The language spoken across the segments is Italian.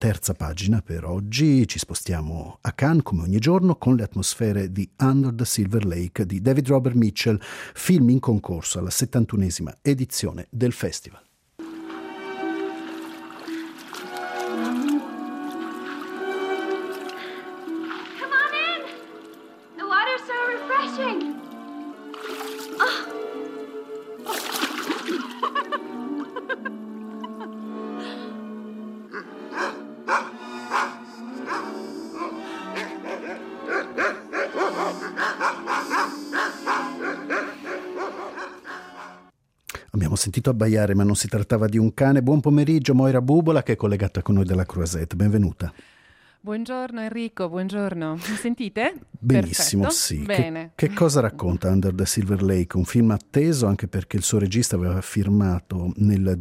terza pagina per oggi. Ci spostiamo a Cannes come ogni giorno con le atmosfere di Under the Silver Lake di David Robert Mitchell, film in concorso alla 71esima edizione del festival. Abbiamo sentito abbaiare, ma non si trattava di un cane. Buon pomeriggio, Moira Bubola, che è collegata con noi dalla Croisette. Benvenuta. Buongiorno Enrico, buongiorno. Mi sentite? Benissimo, Perfetto. sì. Bene. Che cosa racconta Under the Silver Lake? Un film atteso anche perché il suo regista aveva firmato nel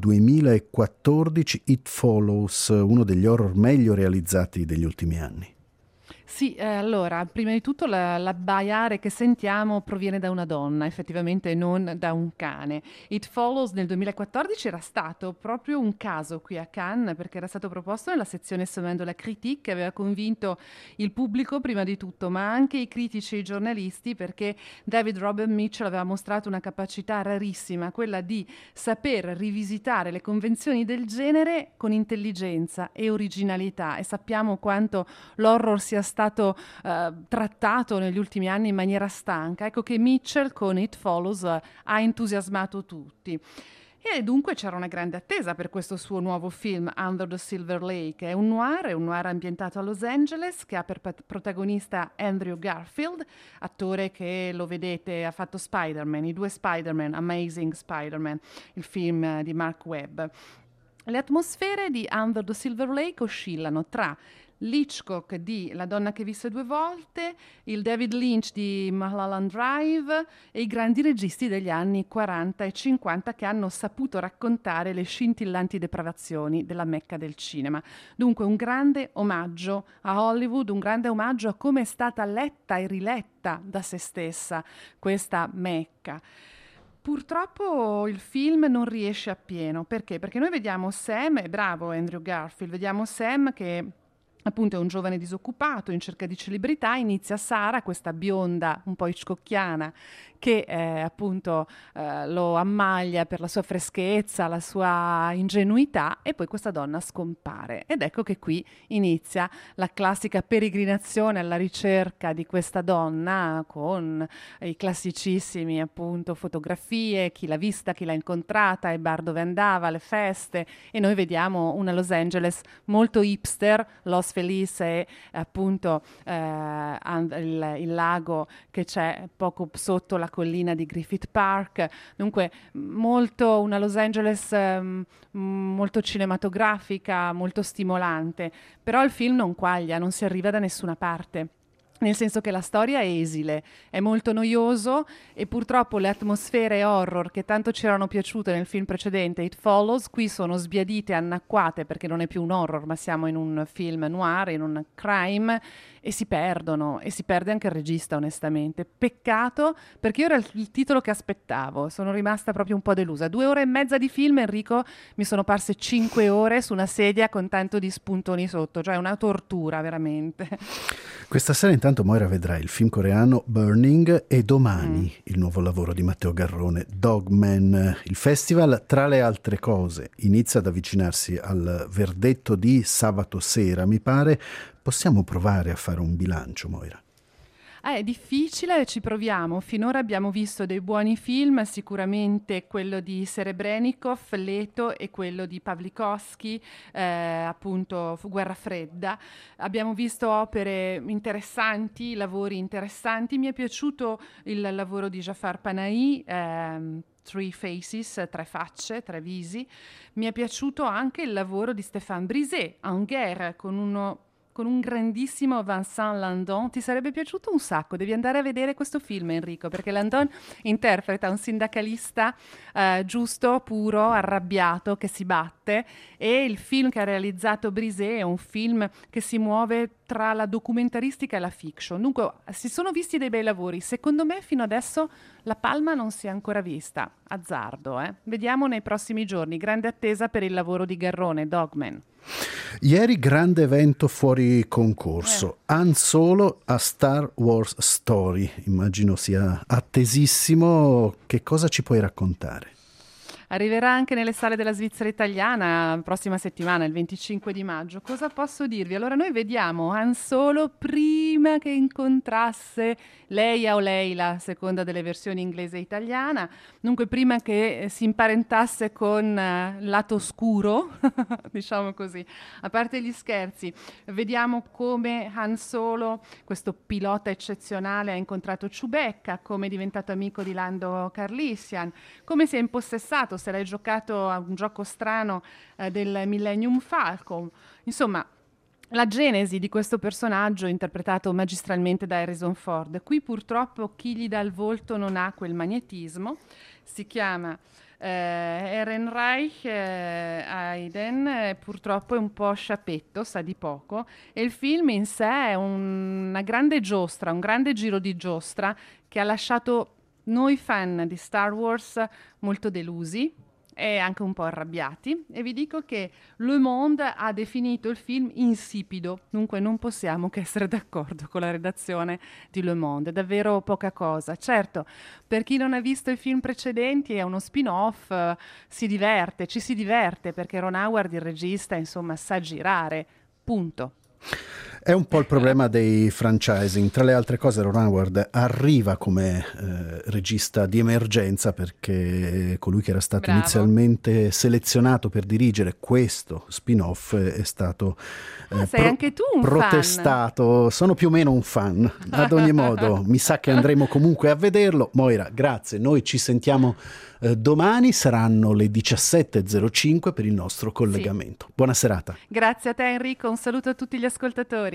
2014 It Follows, uno degli horror meglio realizzati degli ultimi anni. Sì, allora, prima di tutto l'abbaiare che sentiamo proviene da una donna, effettivamente non da un cane. It Follows nel 2014 era stato proprio un caso qui a Cannes, perché era stato proposto nella sezione Semaine de la Critique, che aveva convinto il pubblico prima di tutto, ma anche i critici e i giornalisti, perché David Robert Mitchell aveva mostrato una capacità rarissima, quella di saper rivisitare le convenzioni del genere con intelligenza e originalità, e sappiamo quanto l'horror sia stato trattato negli ultimi anni in maniera stanca. Ecco che Mitchell con It Follows ha entusiasmato tutti. E dunque c'era una grande attesa per questo suo nuovo film Under the Silver Lake. È un noir ambientato a Los Angeles, che ha per protagonista Andrew Garfield, attore che, lo vedete, ha fatto Spider-Man, i 2 Spider-Man, Amazing Spider-Man, il film di Mark Webb. Le atmosfere di Under the Silver Lake oscillano tra l'Hitchcock di La donna che visse 2 volte, il David Lynch di Mulholland Drive e i grandi registi degli anni 40 e 50 che hanno saputo raccontare le scintillanti depravazioni della Mecca del cinema. Dunque un grande omaggio a Hollywood, un grande omaggio a come è stata letta e riletta da se stessa questa Mecca. Purtroppo il film non riesce appieno. Perché? Perché noi vediamo Sam, è bravo Andrew Garfield, vediamo Sam che appunto è un giovane disoccupato in cerca di celebrità, inizia Sara, questa bionda un po' hitchcockiana, che appunto lo ammaglia per la sua freschezza, la sua ingenuità, e poi questa donna scompare. Ed ecco che qui inizia la classica peregrinazione alla ricerca di questa donna, con i classicissimi appunto fotografie, chi l'ha vista, chi l'ha incontrata, il bar dove andava, le feste, e noi vediamo una Los Angeles molto hipster, Los Feliz e appunto il lago che c'è poco sotto la collina di Griffith Park. Dunque molto una Los Angeles molto cinematografica, molto stimolante, però il film non quaglia, non si arriva da nessuna parte. Nel senso che la storia è esile, è molto noioso, e purtroppo le atmosfere horror che tanto ci erano piaciute nel film precedente, It Follows, qui sono sbiadite, annacquate, perché non è più un horror, ma siamo in un film noir, in un crime, e si perdono, e si perde anche il regista, onestamente. Peccato, perché io era il titolo che aspettavo, sono rimasta proprio un po' delusa. 2 ore e mezza di film, Enrico, mi sono parse 5 ore su una sedia con tanto di spuntoni sotto, cioè una tortura veramente. Questa sera intanto Moira vedrà il film coreano Burning e domani il nuovo lavoro di Matteo Garrone, Dogman. Il festival, tra le altre cose, inizia ad avvicinarsi al verdetto di sabato sera, mi pare. Possiamo provare a fare un bilancio, Moira? È difficile, ci proviamo. Finora abbiamo visto dei buoni film, sicuramente quello di Serebrennikov, Leto, e quello di Pawlikowski, appunto Guerra Fredda. Abbiamo visto opere interessanti, lavori interessanti. Mi è piaciuto il lavoro di Jafar Panahi, Three Faces, 3 facce, 3 visi. Mi è piaciuto anche il lavoro di Stéphane Brisé, En Guerre, con un grandissimo Vincent Landon. Ti sarebbe piaciuto un sacco, devi andare a vedere questo film, Enrico, perché Landon interpreta un sindacalista giusto, puro, arrabbiato, che si batte, e il film che ha realizzato Brisé è un film che si muove tra la documentaristica e la fiction. Dunque si sono visti dei bei lavori, secondo me fino adesso la palma non si è ancora vista, azzardo, Vediamo nei prossimi giorni, grande attesa per il lavoro di Garrone, Dogman. Ieri grande evento fuori concorso, Han Solo a Star Wars Story, immagino sia attesissimo, che cosa ci puoi raccontare? Arriverà anche nelle sale della Svizzera italiana la prossima settimana, il 25 di maggio. Cosa posso dirvi? Allora, noi vediamo Han Solo prima che incontrasse Leia o Leila, a seconda delle versioni inglese e italiana, dunque prima che si imparentasse con lato oscuro, diciamo così. A parte gli scherzi, vediamo come Han Solo, questo pilota eccezionale, ha incontrato Chewbacca, come è diventato amico di Lando Calrissian, come si è impossessato, se l'hai giocato a un gioco strano del Millennium Falcon. Insomma, la genesi di questo personaggio interpretato magistralmente da Harrison Ford. Qui purtroppo chi gli dà il volto non ha quel magnetismo. Si chiama Ehrenreich Aiden, purtroppo è un po' sciapetto, sa di poco, e il film in sé è una grande giostra, un grande giro di giostra che ha lasciato noi fan di Star Wars molto delusi e anche un po' arrabbiati, e vi dico che Le Monde ha definito il film insipido, dunque non possiamo che essere d'accordo con la redazione di Le Monde, davvero poca cosa. Certo, per chi non ha visto i film precedenti è uno spin-off, ci si diverte perché Ron Howard, il regista, insomma, sa girare, punto. È un po' il problema dei franchising. Tra le altre cose, Ron Howard arriva come regista di emergenza, perché colui che era stato inizialmente selezionato per dirigere questo spin-off è stato sei anche tu un protestato. Fan. Sono più o meno un fan. Ad ogni modo, mi sa che andremo comunque a vederlo. Moira, grazie. Noi ci sentiamo domani, saranno le 17.05 per il nostro collegamento. Buona serata. Grazie a te Enrico, un saluto a tutti gli ascoltatori.